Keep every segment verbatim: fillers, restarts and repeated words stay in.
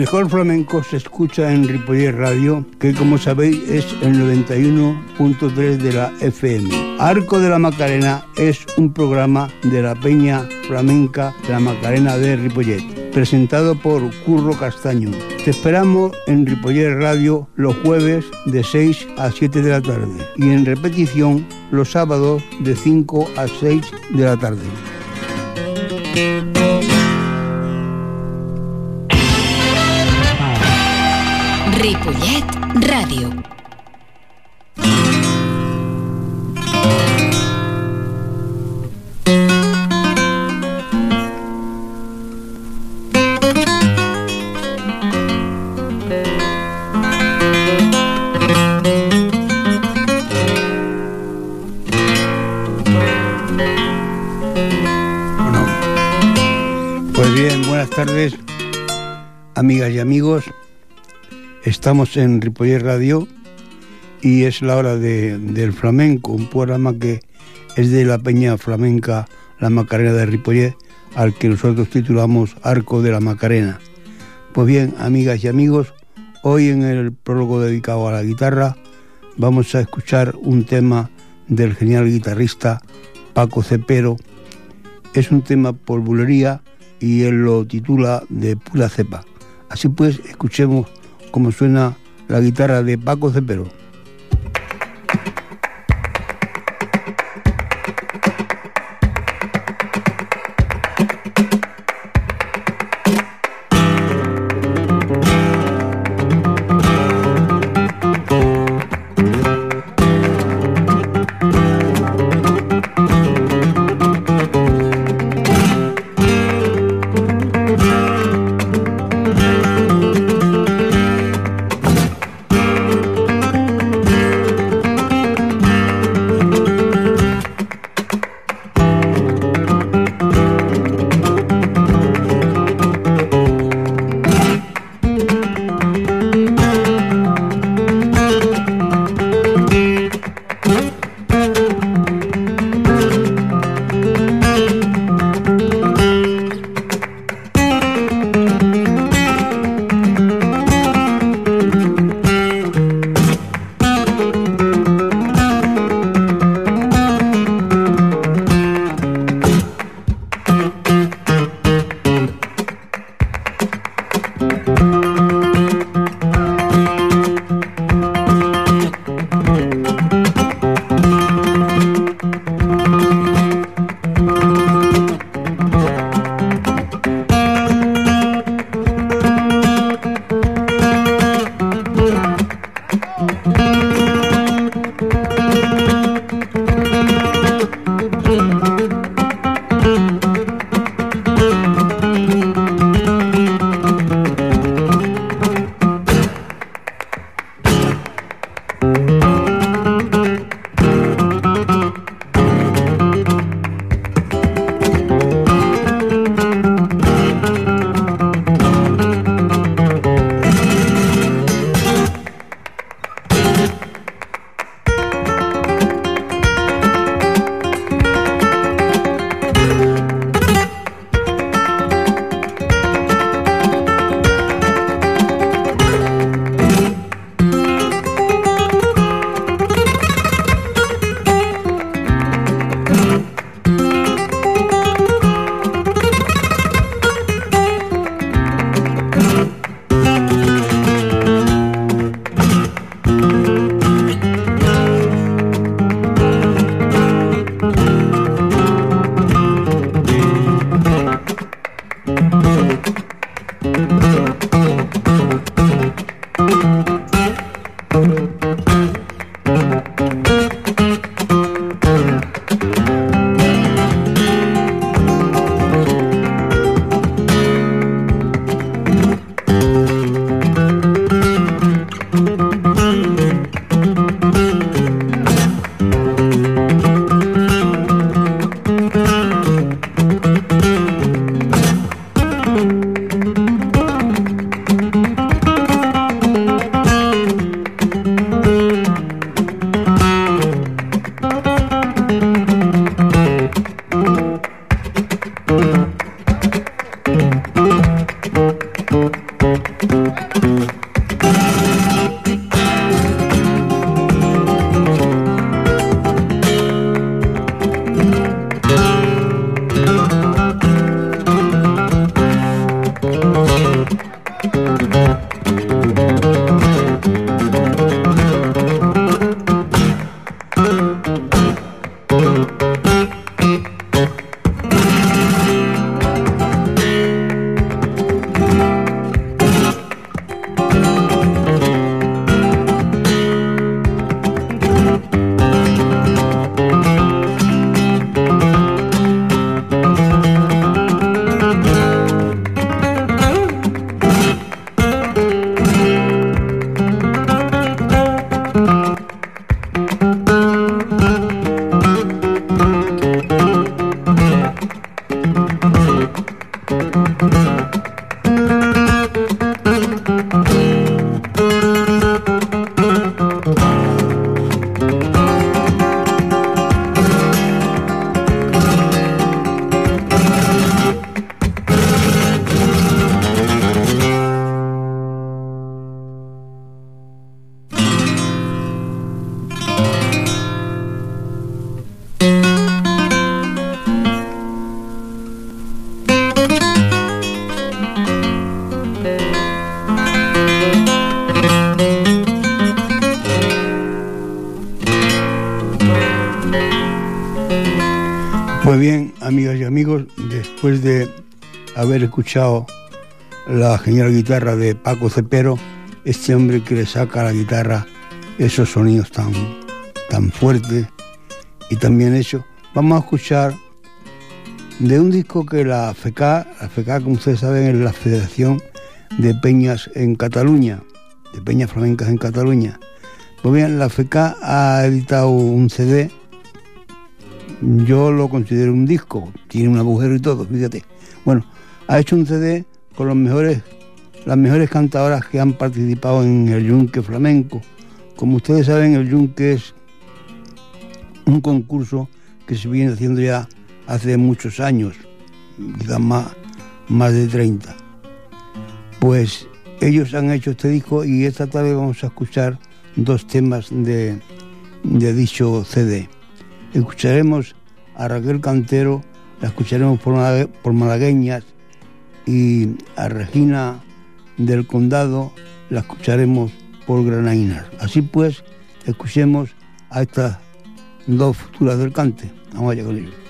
mejor flamenco se escucha en Ripollet Radio, que como sabéis es el noventa y uno punto tres de la F M. Arco de la Macarena es un programa de la Peña Flamenca de la Macarena de Ripollet, presentado por Curro Castaño. Te esperamos en Ripollet Radio los jueves de seis a siete de la tarde y en repetición los sábados de cinco a seis de la tarde. Ripollet Radio. Bueno, pues bien, buenas tardes, amigas y amigos. Estamos en Ripollet Radio y es la hora de, del flamenco, un programa que es de la Peña Flamenca La Macarena de Ripollet, al que nosotros titulamos Arco de la Macarena. Pues bien, amigas y amigos, hoy en el prólogo dedicado a la guitarra vamos a escuchar un tema del genial guitarrista Paco Cepero. Es un tema por bulería y él lo titula De pura cepa. Así pues, escuchemos cómo suena la guitarra de Paco Cepero. Pues bien, amigas y amigos, después de haber escuchado la genial guitarra de Paco Cepero, este hombre que le saca a la guitarra esos sonidos tan, tan fuertes y tan bien hechos, vamos a escuchar de un disco que la F E C A, la F E C A, como ustedes saben, es la Federación de Peñas en Cataluña, de Peñas Flamencas en Cataluña. Pues bien, la F E C A ha editado un C D. Yo lo considero un disco, tiene un agujero y todo, fíjate. Bueno, ha hecho un C D con los mejores, las mejores cantadoras que han participado en el Yunque Flamenco. Como ustedes saben, el Yunque es un concurso que se viene haciendo ya hace muchos años, quizás más, más de treinta. Pues ellos han hecho este disco y esta tarde vamos a escuchar dos temas de, de dicho C D. Escucharemos a Raquel Cantero, la escucharemos por, por malagueñas, y a Regina del Condado la escucharemos por granainas. Así pues, escuchemos a estas dos futuras del cante. Vamos allá con ellos.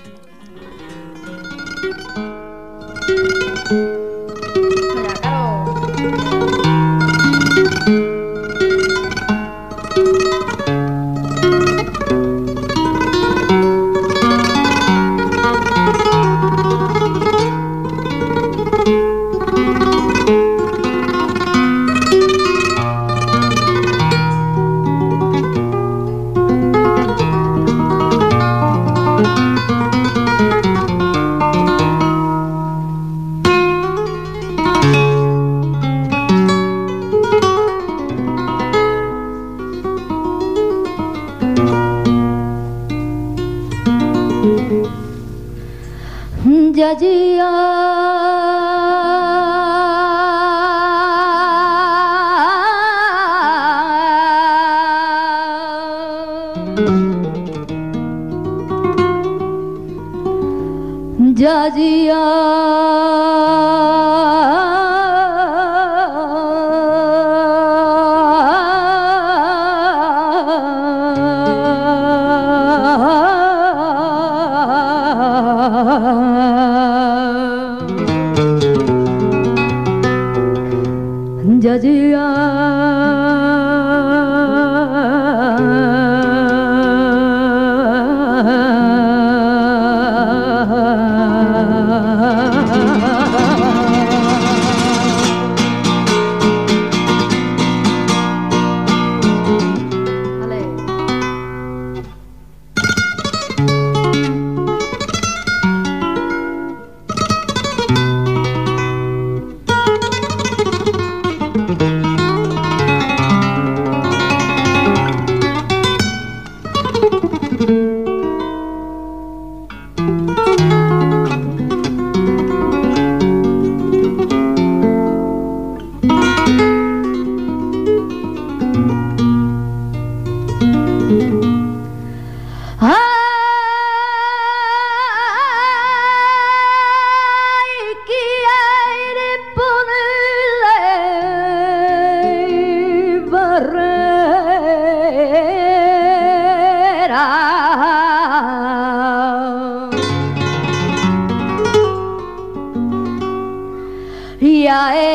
Y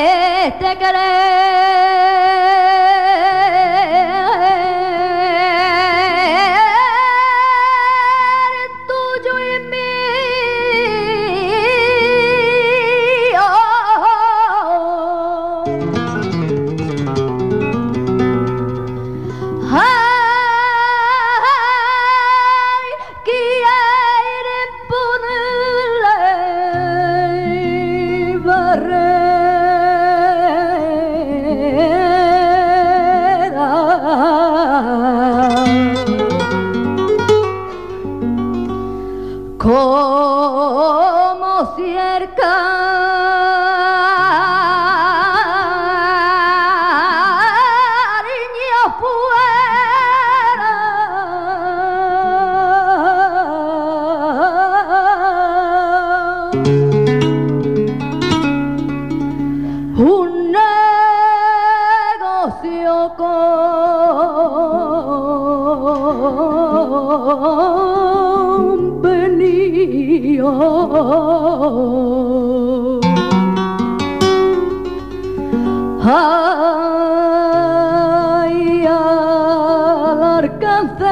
a este querer tuyo y mío, ay, quieren ponerle barrera. un negocio convenido. Ay, al alcance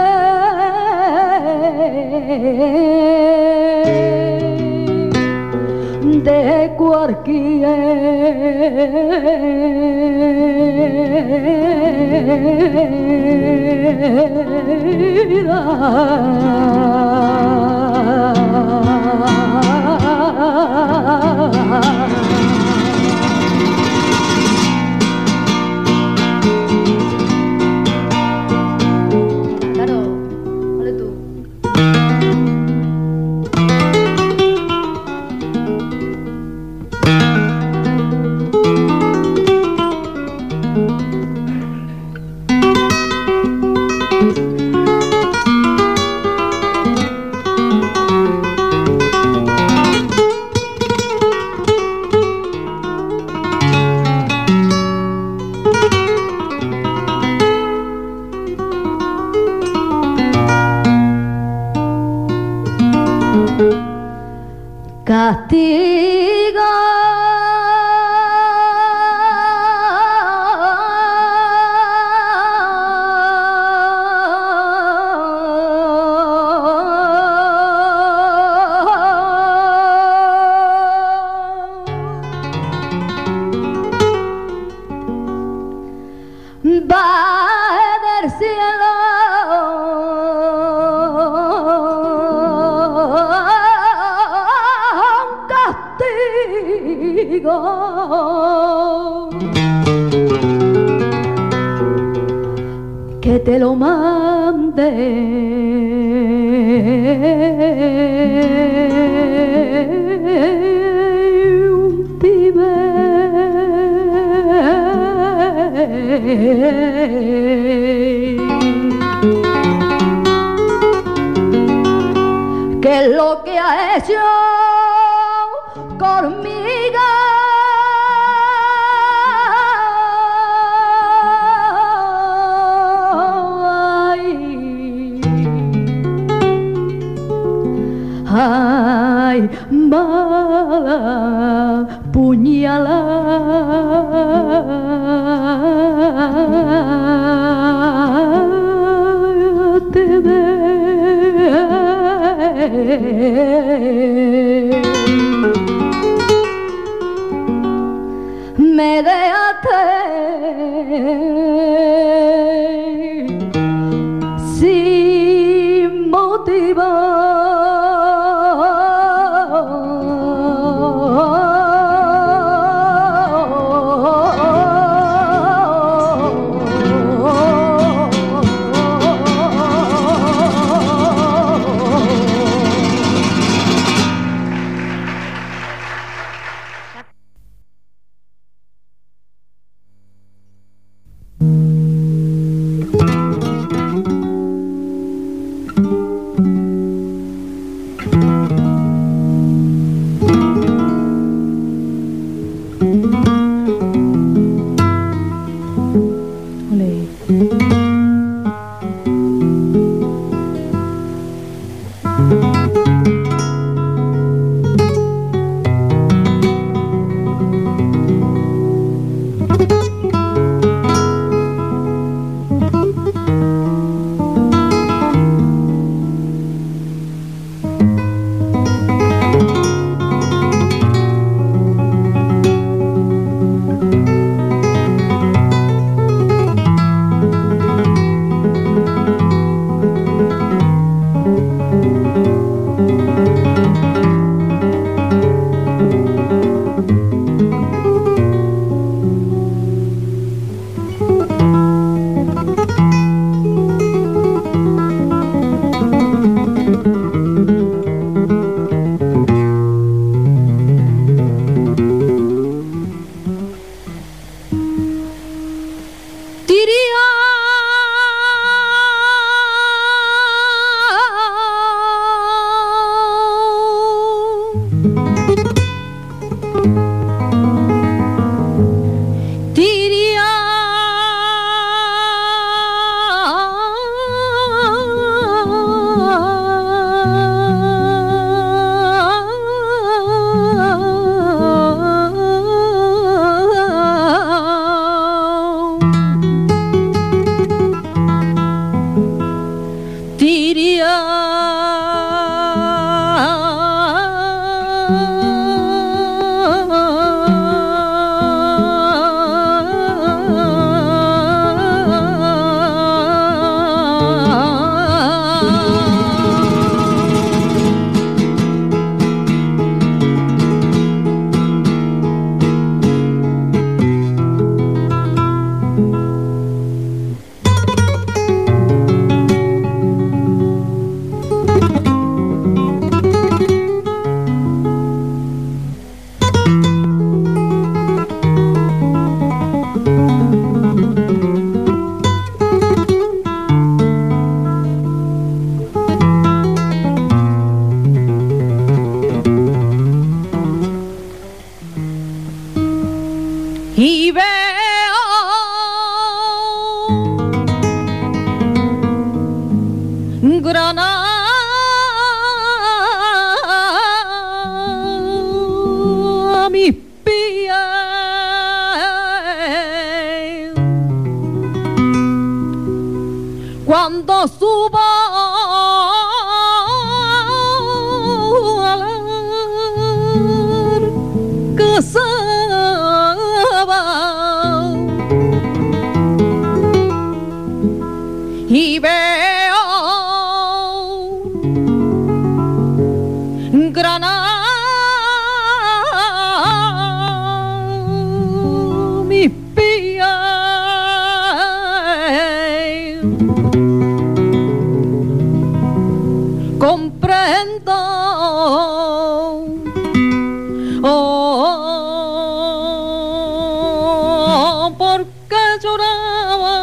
de cualquiera. Claro, vale tú. Castigo baje del cielo. Que te lo mande un pibe que es lo que ha hecho conmigo. Ay, mala puñalada te dé. Me dejaste sin motivo. y veo Granada a mis pies cuando subo a la casa y veo Granada mis pies comprendo oh, por qué lloraba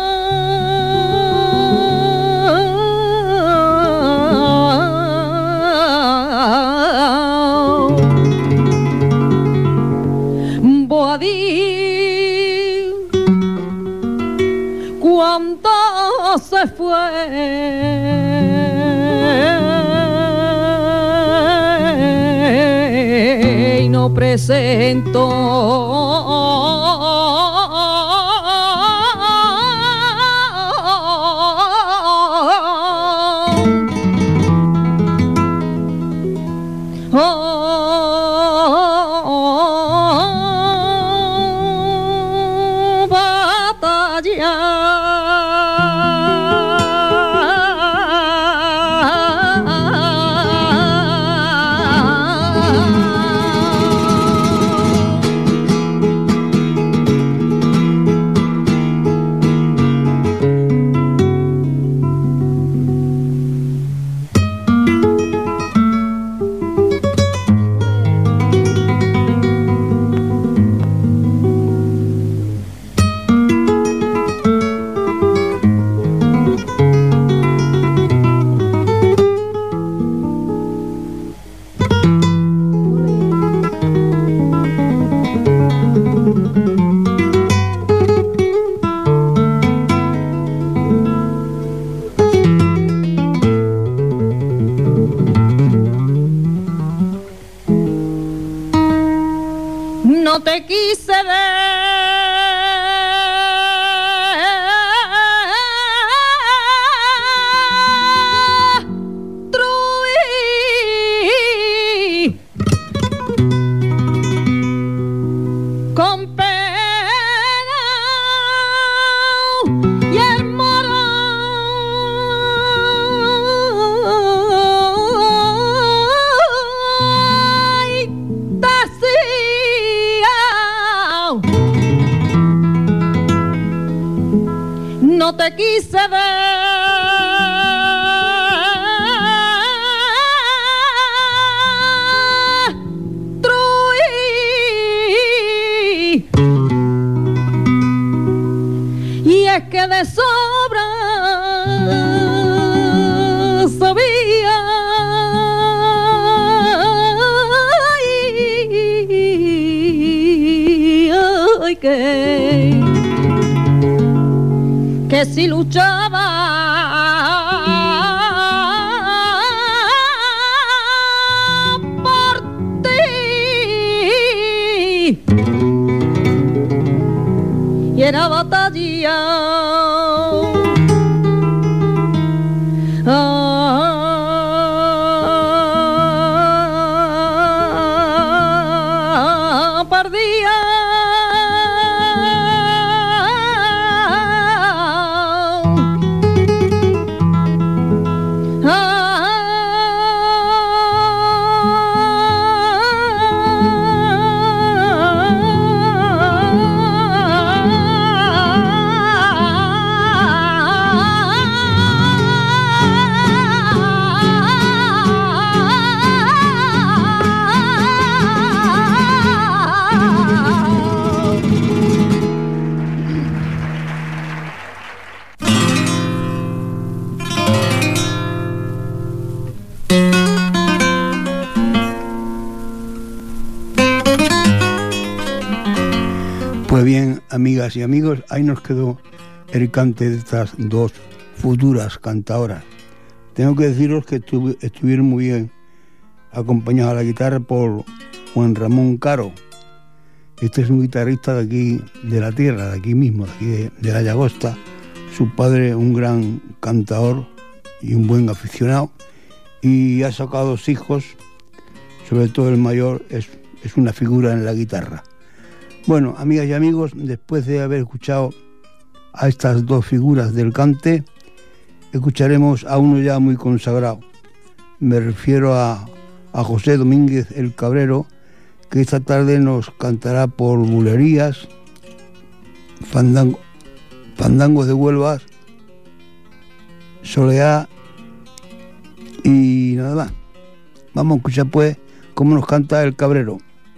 Boadí cuando se fue y no presentó no te quise destruir con pena y el no te quise destruir y es que de sobra sabía ay, que que si luchaba por ti y era batalla ah, perdía Pues bien, amigas y amigos, ahí nos quedó el cante de estas dos futuras cantadoras. Tengo que deciros que estuv- estuvieron muy bien acompañados a la guitarra por Juan Ramón Caro. Este es un guitarrista de aquí, de la tierra, de aquí mismo, de aquí de, de la Llagosta. Su padre, un gran cantador y un buen aficionado, y ha sacado dos hijos, sobre todo el mayor es, es una figura en la guitarra. Bueno, amigas y amigos, después de haber escuchado a estas dos figuras del cante, escucharemos a uno ya muy consagrado. Me refiero a, a José Domínguez el Cabrero, que esta tarde nos cantará por bulerías, fandango, fandangos de Huelva, soleá y nada más. Vamos a escuchar pues cómo nos canta el Cabrero.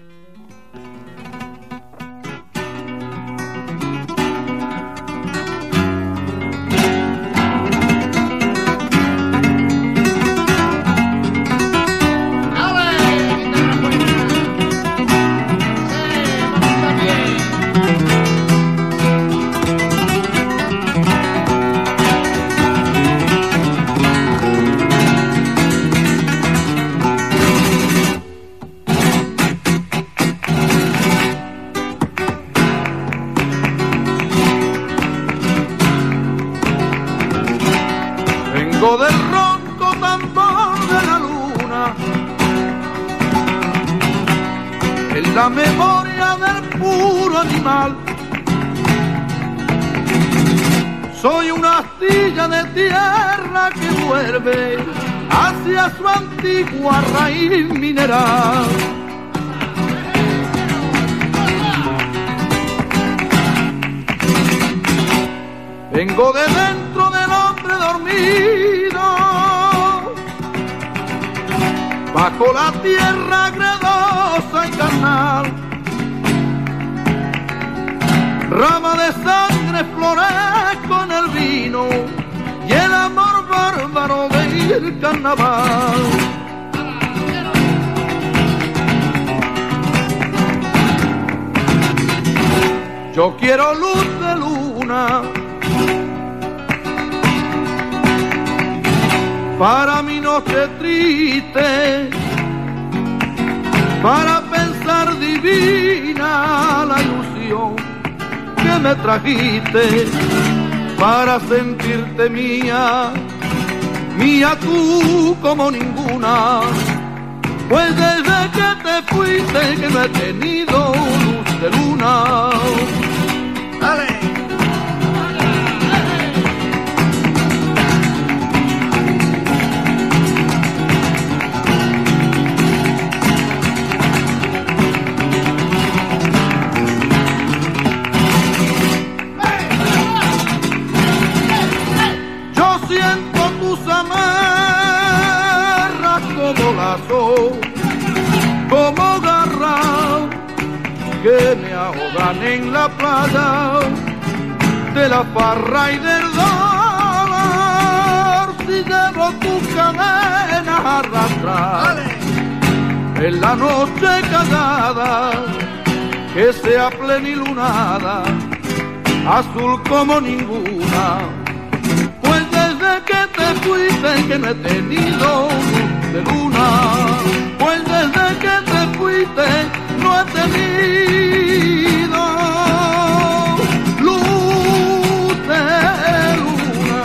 La memoria del puro animal. Soy una astilla de tierra que vuelve hacia su antigua raíz mineral. Vengo de dentro del hombre dormido, bajo la tierra gredosa y carnal, rama de sangre florezco en el vino y el amor bárbaro del carnaval. Yo quiero luz de luna para mi noche triste, para pensar divina la ilusión que me trajiste, para sentirte mía, mía tú como ninguna. Pues desde que te fuiste que no he tenido luz de luna. ¡Dale! Como garra que me ahogan en la playa de la farra y del dolor. Si llevo tus cadenas arrastrar en la noche callada, que sea plenilunada, azul como ninguna. Pues desde que te fuiste que no he tenido de luna, pues desde que te fuiste no he tenido luz de luna.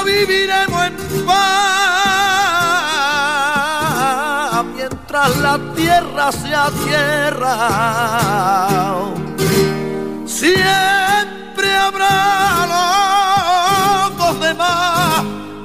nunca viviremos en paz mientras la tierra sea tierra. Siempre habrá locos de más.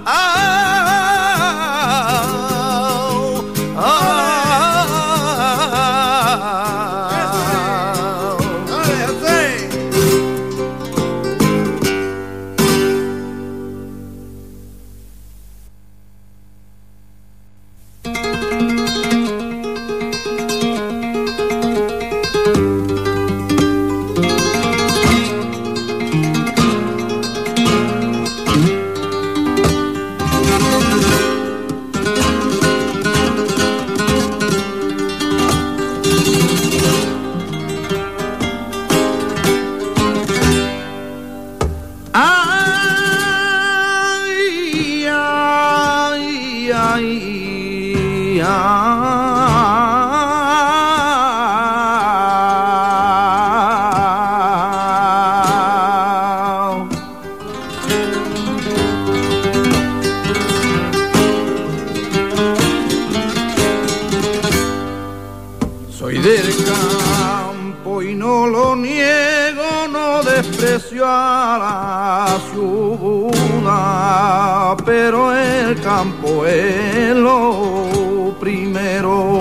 Soy del campo y no lo niego, no desprecio a la ciudad, pero el campo es lo primero.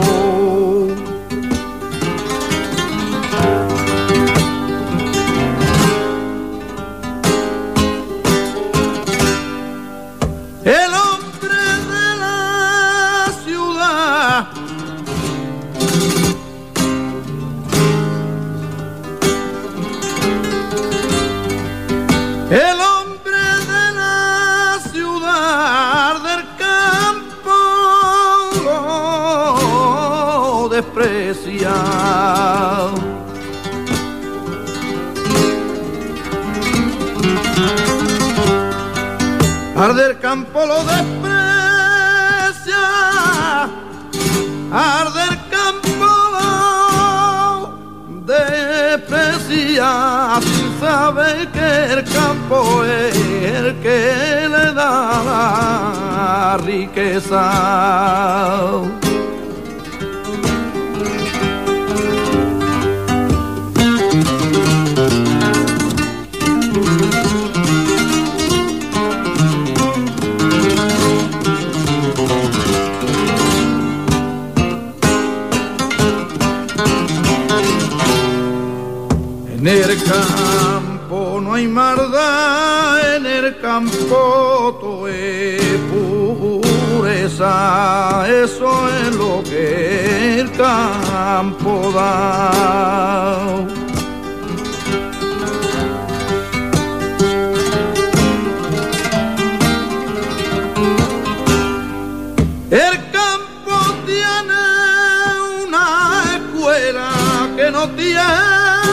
El hombre de la ciudad El hombre de la ciudad del campo lo desprecia. Al del campo lo desprecia, al del campo lo desprecia, sin saber que el campo es el que le da la riqueza. En el campo no hay maldad, en el campo todo es pureza, eso es lo que el campo da. El campo tiene una escuela que no tiene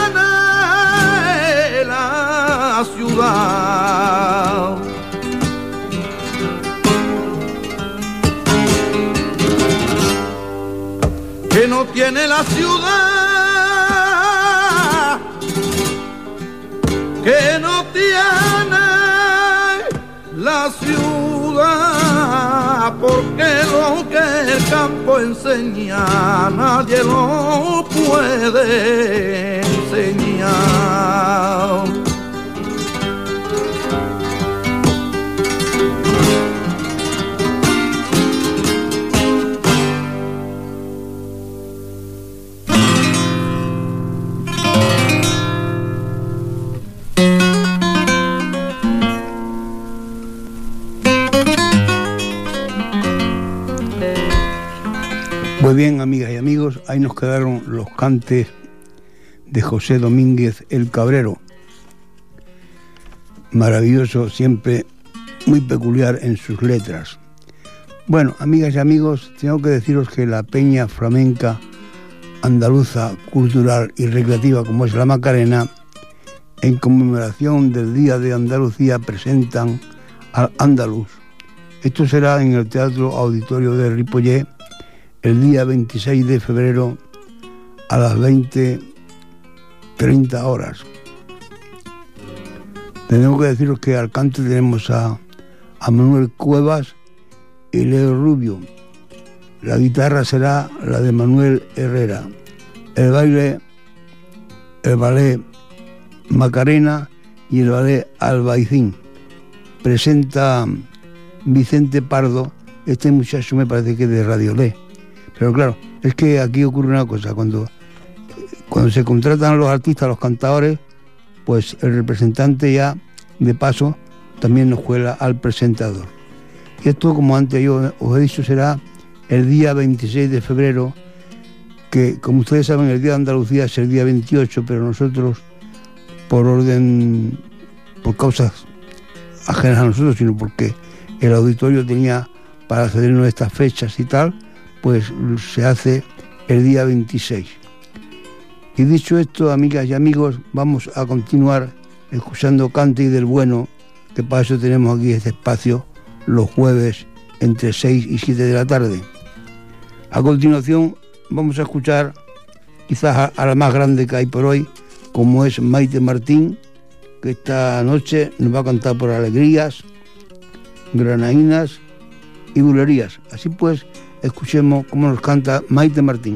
la ciudad. Que no tiene la ciudad, que no tiene la ciudad, porque lo que el campo enseña nadie lo puede enseñar. Pues bien, amigas y amigos, ahí nos quedaron los cantes de José Domínguez el Cabrero. Maravilloso, siempre muy peculiar en sus letras. Bueno, amigas y amigos, tengo que deciros que la peña flamenca andaluza, cultural y recreativa como es la Macarena, en conmemoración del Día de Andalucía presentan al Andaluz. Esto será en el Teatro Auditorio de Ripollet el día veintiséis de febrero a las veinte treinta horas. Tenemos que deciros que al cante tenemos a, a Manuel Cuevas y Leo Rubio. La guitarra será la de Manuel Herrera. El baile, el ballet Macarena y el ballet Albaicín. Presenta Vicente Pardo. Este muchacho me parece que es de Radio Lé. Pero claro, es que aquí ocurre una cosa. Cuando, cuando se contratan los artistas, los cantadores, pues el representante ya, de paso, también nos juega al presentador. Y esto, como antes yo os he dicho, será el día veintiséis de febrero, que como ustedes saben el día de Andalucía es el día veintiocho, pero nosotros, por orden, por causas ajenas a nosotros, sino porque el auditorio tenía para cedernos estas fechas y tal, pues se hace el día veintiséis. Y dicho esto, amigas y amigos, vamos a continuar escuchando Cante y del Bueno, que para eso tenemos aquí este espacio los jueves entre seis y siete de la tarde. A continuación vamos a escuchar quizás a, a la más grande que hay por hoy, como es Maite Martín, que esta noche nos va a cantar por alegrías, granadinas y bulerías. Así pues, escuchemos cómo nos canta Maite Martín.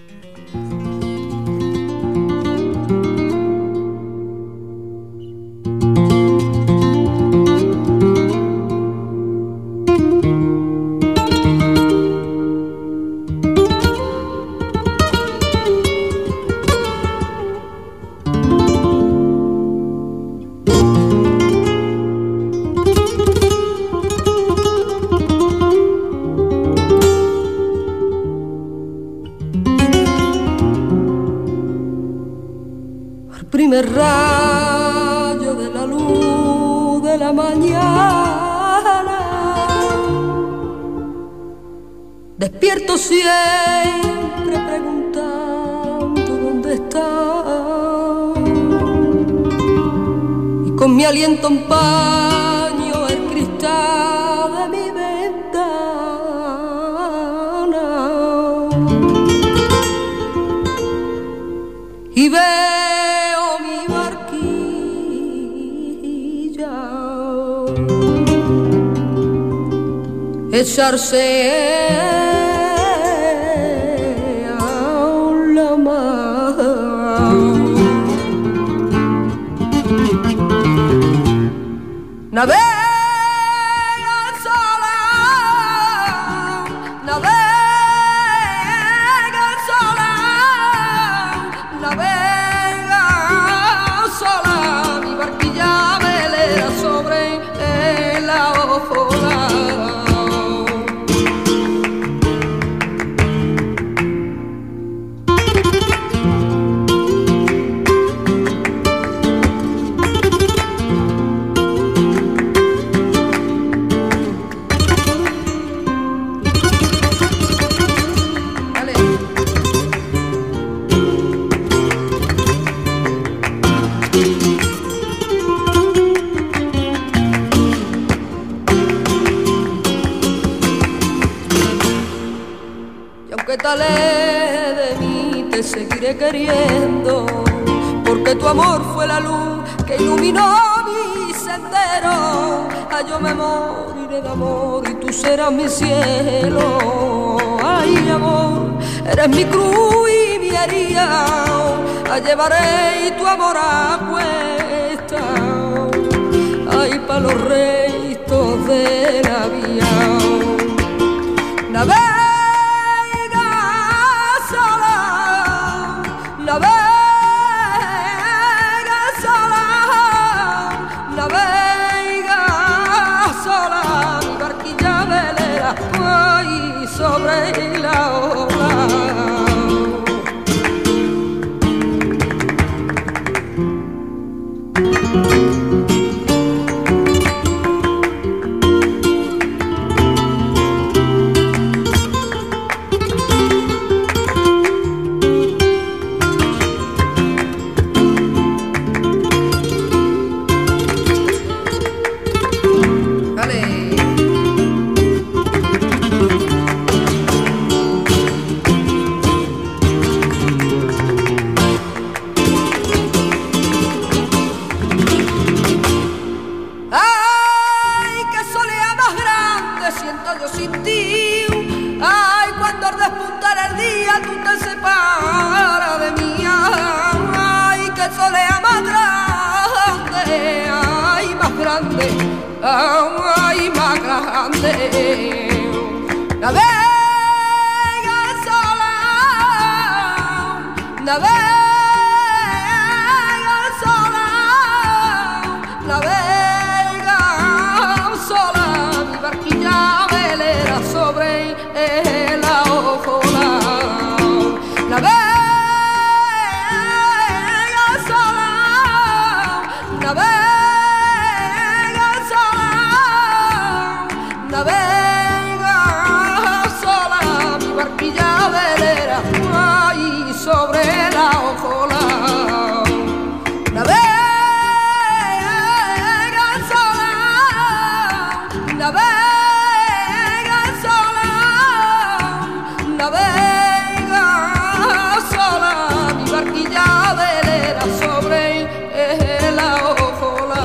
Primer rayo de la luz de la mañana, despierto siempre preguntando dónde está, y con mi aliento empaño el cristal de mi ventana y veo echarse a la mar. Navega el sola, navega el sola, navega sola, mi barquilla velera sobre la ola. Tal de mí te seguiré queriendo, porque tu amor fue la luz que iluminó mi sendero. Ay, yo me moriré de amor y tú serás mi cielo. Ay, amor, eres mi cruz y mi herida. Ay, llevaré tu amor a cuesta. Ay, pa' los restos de la vía. Navega navega sola, navega sola, mi barquilla velera, ay, sobre la ola. estoy yo sin ti. Ay, cuando al despuntar el día tú te separas de mí. Ay, que solea más grande, ay, más grande, ay, más grande. La vega sola, la vega sola, la vega sola, mi barquilla velera sobre la ojola. La vega sola, la vega sola, la vega sola, mi barquilla velera, ay, sobre la ojola. La vega sola, la vega sola, la vega sola, mi barquilla velera sobre la ojola.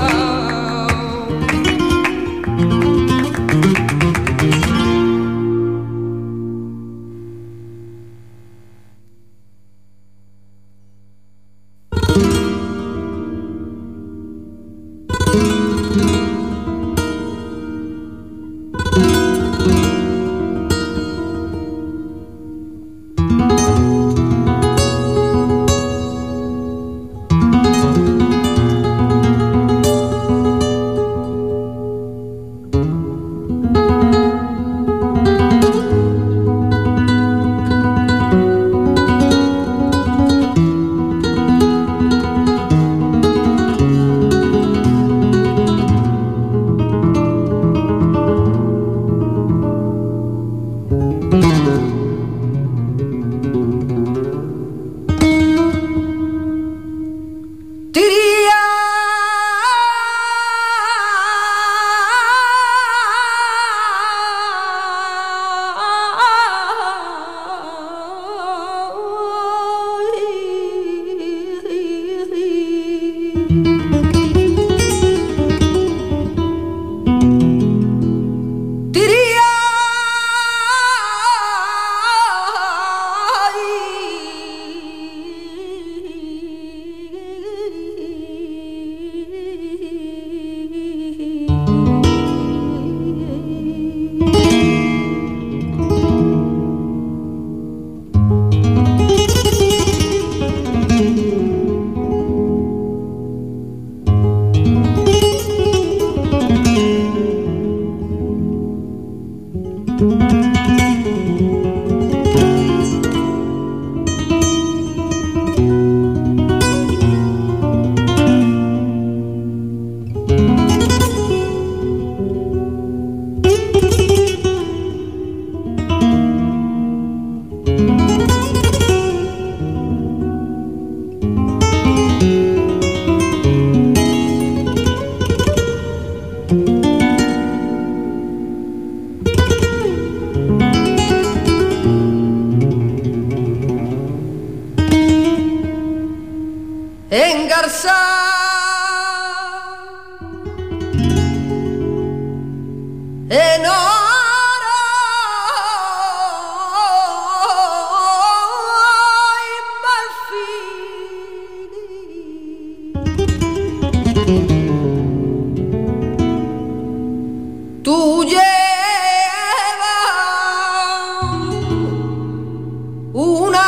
En oro y marfil, tú llevas una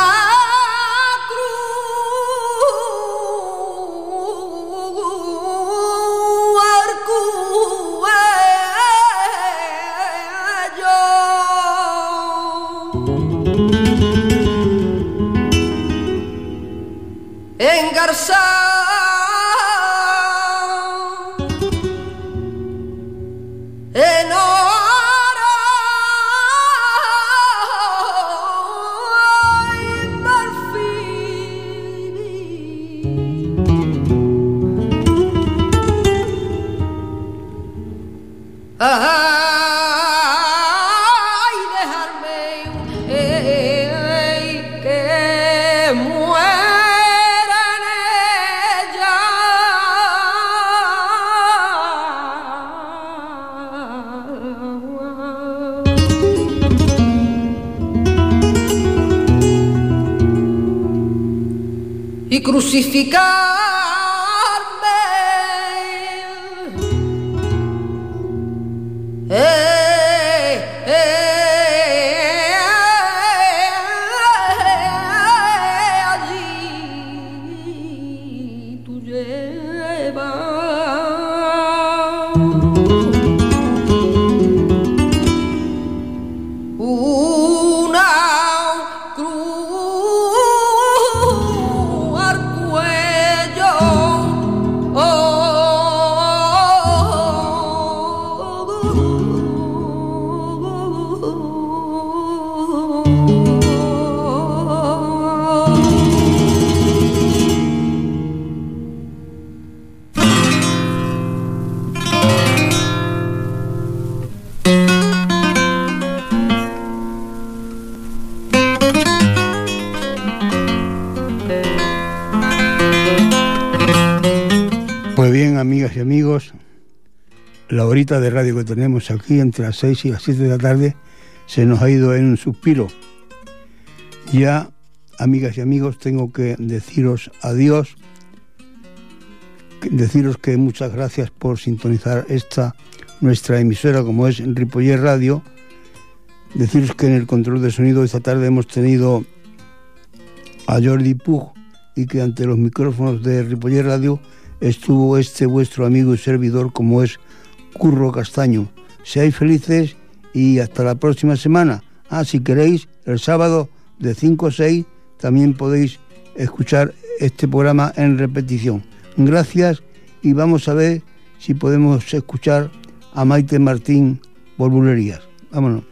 engarzado en oro y marfil. Ay, dejarme eh, que muera en ella. y crucificarme. Eh, eh, allí tú llevas una cruz al cuello. Pues bien, amigas y amigos, la horita de radio que tenemos aquí entre las seis y las siete de la tarde se nos ha ido en un suspiro. Ya, amigas y amigos, tengo que deciros adiós, deciros que muchas gracias por sintonizar esta nuestra emisora como es Ripollet Radio, deciros que en el control de sonido esta tarde hemos tenido a Jordi Puig y que ante los micrófonos de Ripollet Radio estuvo este vuestro amigo y servidor como es Curro Castaño. Seáis felices y hasta la próxima semana. Ah, si queréis, el sábado de cinco a seis también podéis escuchar este programa en repetición. Gracias y vamos a ver si podemos escuchar a Maite Martín por Bulerías. Vámonos.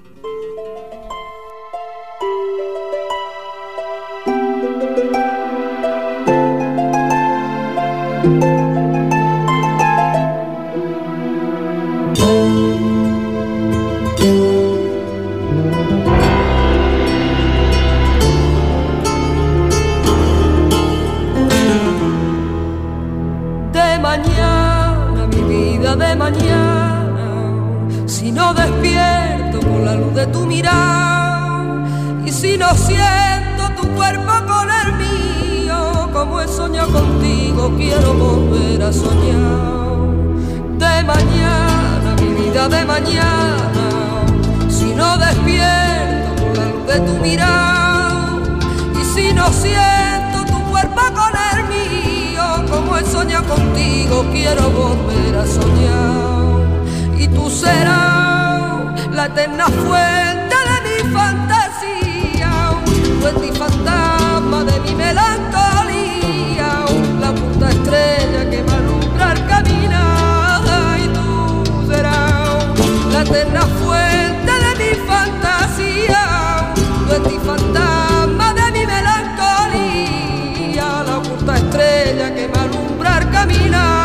De mañana, mi vida, de mañana, si no despierto con la luz de tu mirada y si no siento tu cuerpo con el mío, como he soñado contigo, quiero volver a soñar. De mañana, mi vida, de mañana, si no despierto con la luz de tu mirada y si no siento tu cuerpo con el mío, como he soñado contigo, quiero volver a soñar. Y tú serás la eterna fuente de mi fantasía, tú eres mi fantasma de mi melancolía, la puta estrella que me alumbra al caminar. Y tú serás la eterna fuente de mi fantasía, tú eres mi fantasma de mi melancolía, la puta estrella que me alumbra al caminar.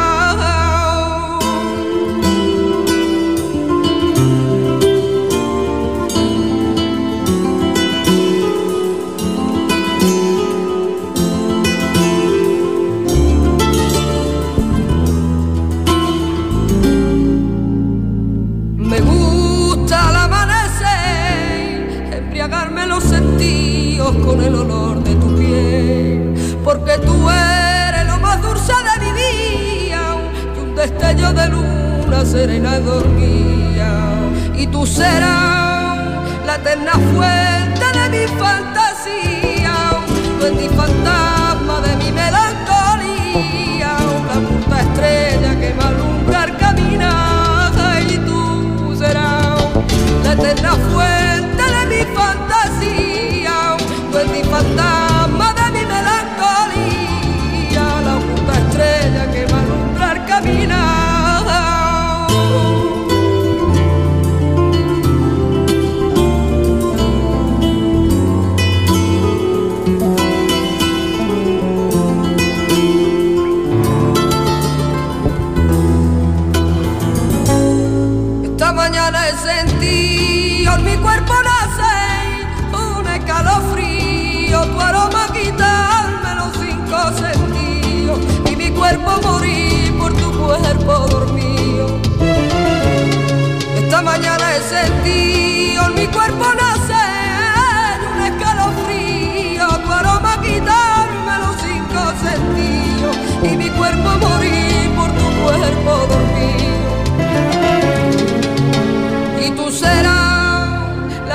Me gusta el amanecer, embriagarme los sentidos con el olor de tu piel, porque tú eres lo más dulce de mi vida y un destello de luna serena y dormida. Y tú serás la eterna fuente de mi fantasía, tú eres mi fantasma de mi melancolía, la puta estrella que me alumbra al caminar. Y tú serás la eterna fuente de mi fantasía, tú eres mi fantasma de mi melancolía, la puta estrella que me alumbra al caminar. Esta mañana he sentido en mi cuerpo nacer un escalofrío, tu aroma quitarme los cinco sentidos y mi cuerpo morir por tu cuerpo dormido. Esta mañana he sentido en mi cuerpo nacer un escalofrío, tu aroma quitarme los cinco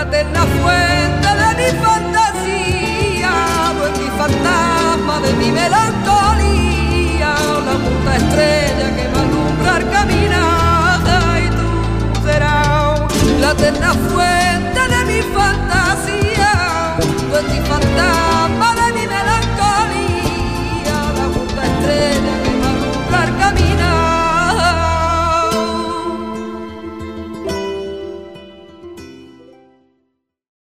eterna fuente de mi fantasía, no es mi fantasma, de mi melancolía, la puta estrella que me alumbra al caminar, y tú serás la eterna fuente